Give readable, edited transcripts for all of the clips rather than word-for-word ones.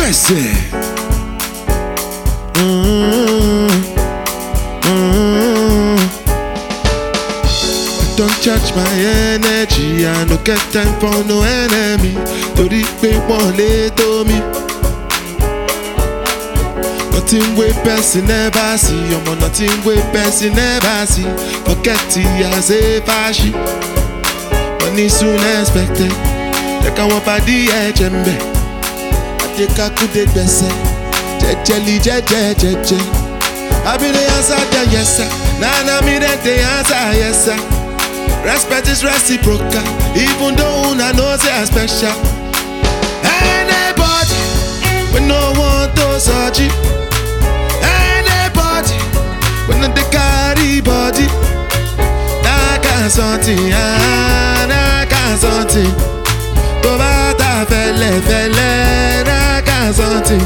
Gbèsè. Don't charge my energy, I no get time for no enemy. Torí pé wọ́n lè tó mi. Nothing wey person never see, ọmọ nothing wey person never see. Forget it, I say fashi. Money soon expected. Jẹ́ káwọn pàdé ẹ̀jẹ̀ ń bẹ̀. Adékákúdé gbẹ̀sẹ̀. Jẹ́jẹ́lì jẹ́jẹ́jẹ́jẹ́. Àbí the answer there, yes sir. Nana mi dey the answer, yes sir. Respect is reciprocal, even though I know say I'm special. Anybody, we no want to search it. Anybody, we no dey carry body. I got something, I got something. To bata fele fele, I got something.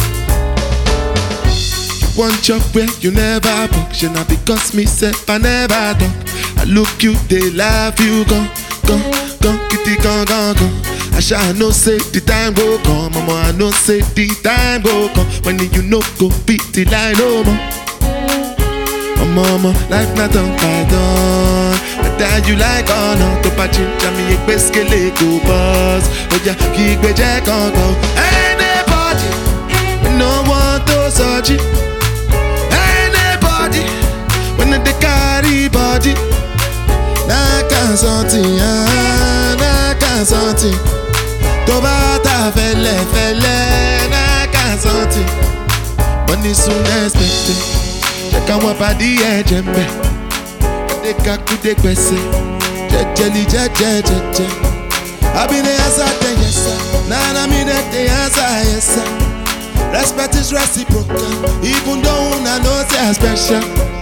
You want job where you never book, should not because me self I never talk. I look you, they laugh, you gone, kitty gone. I shall no say the time go come, mama, I no say the time go come. When you know go beat the line no more. Oh mama, life not done by done. Whether you like or not, to patch it, me a beskele go buzz. Oh yeah, keep me jack on go. Anybody, no one to search it. Anybody, when they carry body. Naka something, naka something. To bata fele fele, naka something. Money soon expected. Check out what body ẹ̀jẹ̀ ń bẹ̀. Adékákúdé gbẹ̀sẹ̀. Jẹ́jẹ́lì jẹ́jẹ́jẹ́jẹ́. Àbí the answer there, yes sir. Nana mi dey the answer, yes sir. Respect is reciprocal, even though I know say I'm special.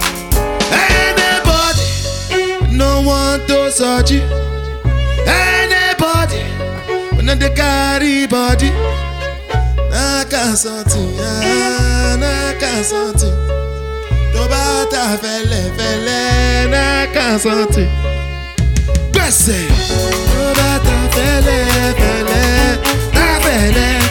No one to search it. Anybody, when they carry body. Naka something, naka something. To bata fele fele, naka something. Gbèsè. To bata fele fele, naka fele.